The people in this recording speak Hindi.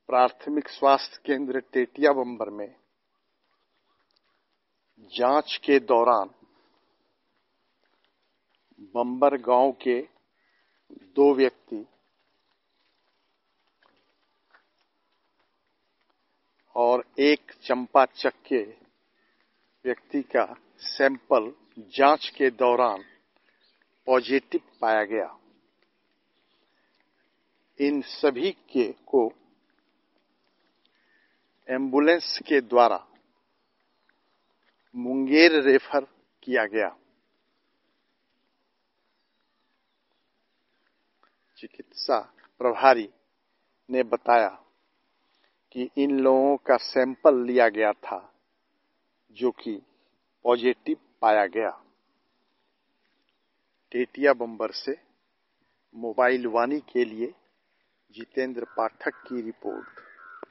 प्राथमिक स्वास्थ्य केंद्र टेटिया बंबर में जांच के दौरान बंबर गांव के 2 व्यक्ति और एक चंपाचक के व्यक्ति का सैंपल जांच के दौरान पॉजिटिव पाया गया। इन सभी को एम्बुलेंस के द्वारा मुंगेर रेफर किया गया। चिकित्सा प्रभारी ने बताया कि इन लोगों का सैंपल लिया गया था जो कि पॉजिटिव पाया गया। टेटिया बंबर से मोबाइल वाणी के लिए जितेंद्र पाठक की रिपोर्ट।